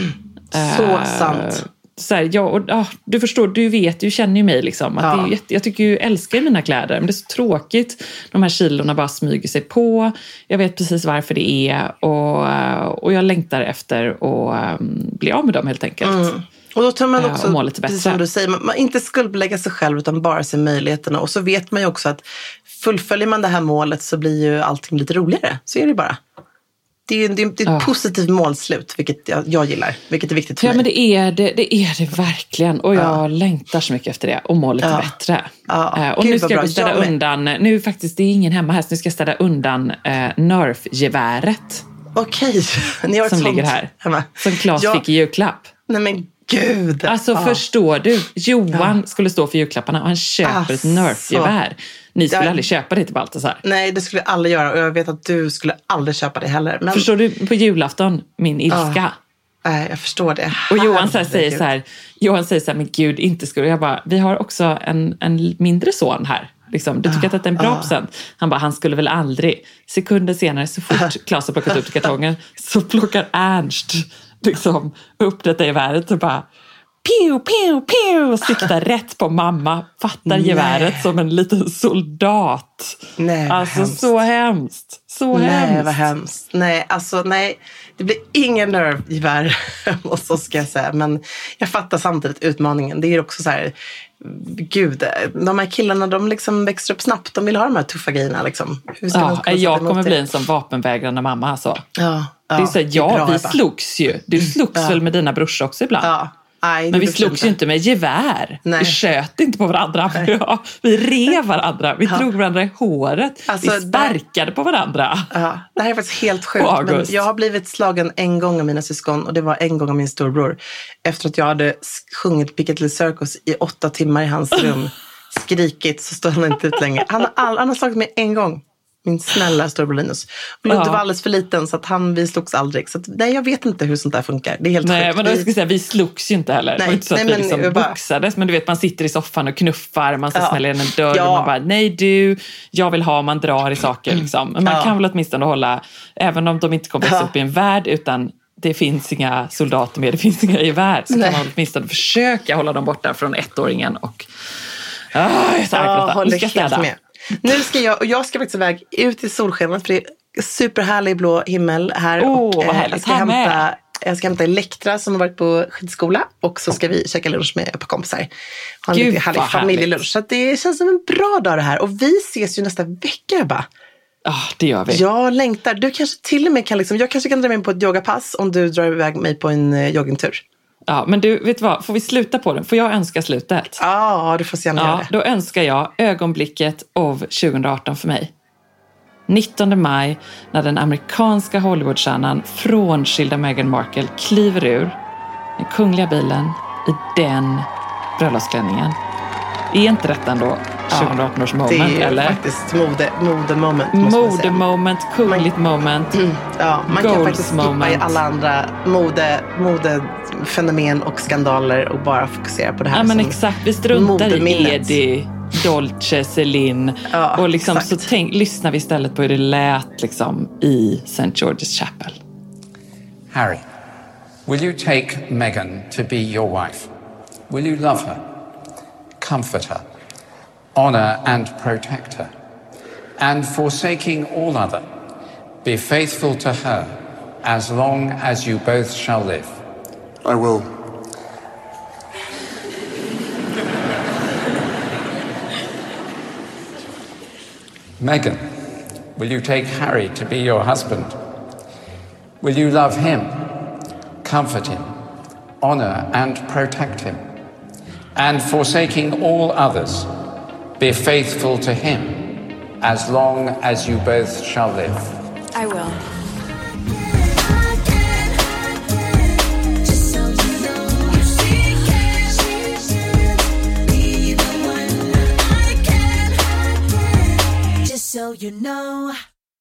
Mm. Så uh, sant. Så här, ja, och, ja, du förstår, du vet, du känner ju mig liksom. Att ja. det är jätte, jag tycker ju, älskar mina kläder. Men det är så tråkigt. De här kilorna bara smyger sig på. Jag vet precis varför det är. Och, och jag längtar efter att um, bli av med dem helt enkelt. Mm. Och då tar man också, ja, precis som du säger, man, man inte skuldbelägga sig själv utan bara se möjligheterna. Och så vet man ju också att fullföljer man det här målet så blir ju allting lite roligare. Så är det bara. Det är, det är, det är ett ja. positivt målslut, vilket jag, jag gillar, vilket är viktigt för ja, mig. Ja, men det är det, det är det verkligen. Och jag ja. längtar så mycket efter det. Och må lite ja. bättre. Ja. Uh, och Gud, nu ska jag städa jag undan, nu faktiskt, det är ingen hemma här, så nu ska jag städa undan uh, Nerf-geväret. Okej, ni har ett som sånt ligger här. Hemma. Som Claes ja. fick i julklapp. Nej men gud. Alltså ja. förstår du, Johan ja. skulle stå för julklapparna och han köper alltså. ett Nerf-gevär. Ni skulle jag, aldrig köpa det till Baltasar. Nej, det skulle jag aldrig göra. Och jag vet att du skulle aldrig köpa det heller. Men... Förstår du på julafton min ilska? Nej, jag förstår det. Och Johan så här säger så här, Johan säger så här, men gud, inte skulle jag bara, vi har också en, en mindre son här. Liksom, du tycker att det är en bra present. Han bara, han skulle väl aldrig. Sekunder senare, så fort Claes har plockat upp kartongen, så plockar Ernst liksom upp detta i värdet och bara Pew, pew, pew, siktar rätt på mamma. Fattar nej. geväret som en liten soldat. Nej, alltså hemskt. så hemskt. Så nej, hemskt. Nej, vad hemskt. Nej, alltså nej. Det blir ingen nervgevär. Och så ska jag säga. Men jag fattar samtidigt utmaningen. Det är också så här, gud, de här killarna, de liksom växer upp snabbt. De vill ha de här tuffa grejerna liksom. Hur ska ja, jag kommer bli en sån vapenvägrande mamma alltså. Ja. det är så här, ja, bra, vi Ebba. slogs ju. Du slogs Ja. väl med dina brorsor också ibland? Ja. Aj, Men vi slogs ju inte med gevär. Nej. Vi sköt inte på varandra. Ja, vi rev varandra. Vi Ja. drog varandra i håret. Alltså, vi sparkade där... på varandra. Ja, det här är faktiskt helt sjukt. Men jag har blivit slagen en gång av mina syskon. Och det var en gång av min storbror. Efter att jag hade sjungit Piccadilly Circus i åtta timmar i hans rum. Skrikit, så står han inte ut längre. Han har, all, han har slagit mig en gång. Min snälla storbror Linus. Och Ludde Ja. var alldeles för liten så att han, vi slogs aldrig. Så att, nej, jag vet inte hur sånt där funkar. Det är helt Nej, sjukt. men då Vi- ska jag säga, vi slogs ju inte heller. Nej, det var inte så nej, att vi men liksom jag bara- boxades. Men du vet, man sitter i soffan och knuffar. Man så Ja. smäller in en dörr Ja. och man bara, nej du, jag vill ha, man drar i saker liksom. Men man Ja. kan väl åtminstone hålla, även om de inte kommer växa Ja. upp i en värld utan det finns inga soldater med, det finns inga gevär. Så Nej. kan man åtminstone försöka hålla dem borta från ettåringen. Och ah, jag är så arg på Ja, detta. Nu håller ska jag helt städa. med. Nu ska jag, och jag ska faktiskt iväg ut i solskenet för det är superhärlig blå himmel här. Åh, och, vad eh, härligt. jag, ska Här hämta, med. jag ska hämta Elektra som har varit på skidskola och så ska vi käka lunch med ett par kompisar. Ha en Gud, lite härlig vad härligt. familjelunch. Så att det känns som en bra dag det här. Och vi ses ju nästa vecka, bara. Ja, det gör vi. Jag längtar. Du kanske till och med kan liksom, jag kanske kan dra mig på ett yogapass om du drar iväg mig på en uh, joggingtur. Ja, men du, vet du vad? Får vi sluta på den? Får jag önska slutet? Ja, du får så gärna göra Ja, det. då önskar jag ögonblicket av tjugoarton för mig. nittonde maj när den amerikanska Hollywoodstjärnan frånskilda Meghan Markle kliver ur den kungliga bilen i den bröllopsklänningen. Är inte detta ändå tjugoarton års moment, det är eller? faktiskt mode, mode moment. måste man säga. Mode-moment, kungligt moment. Mm, ja, man kan Goals faktiskt skippa i moment. alla andra mode, modefenomen och skandaler och bara fokusera på det här. Ja, men som exakt. Vi struntar i modeminnet. Eddie, Dolce, Celine. Ja, och liksom exakt. så tänk, lyssnar vi istället på hur det lät liksom, i Saint George's Chapel. Harry, will you take Meghan to be your wife? Will you love her, comfort her, honor and protect her, and forsaking all other, be faithful to her as long as you both shall live? I will. Meghan, will you take Harry to be your husband? Will you love him, comfort him, honor and protect him, and forsaking all others, be faithful to him as long as you both shall live? I will. So you know.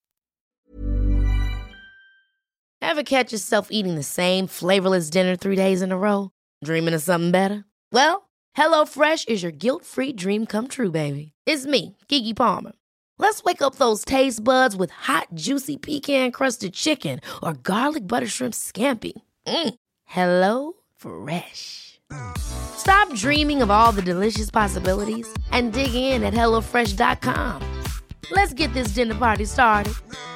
Ever catch yourself eating the same flavorless dinner three days in a row? Dreaming of something better? Well, HelloFresh is your guilt-free dream come true, baby. It's me, Keke Palmer. Let's wake up those taste buds with hot, juicy pecan-crusted chicken or garlic butter shrimp scampi. Mm. Hello Fresh. Stop dreaming of all the delicious possibilities and dig in at hello fresh dot com. Let's get this dinner party started.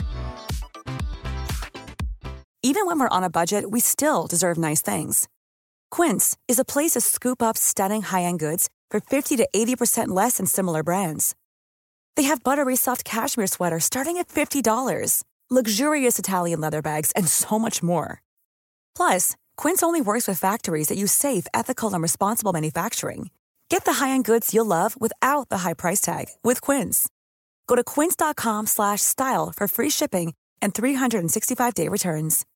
Even when we're on a budget, we still deserve nice things. Quince is a place to scoop up stunning high-end goods for fifty to eighty percent less than similar brands. They have buttery soft cashmere sweaters starting at fifty dollars, luxurious Italian leather bags, and so much more. Plus, Quince only works with factories that use safe, ethical, and responsible manufacturing. Get the high-end goods you'll love without the high price tag with Quince. Go to quince dot com slash style for free shipping and three sixty-five day returns.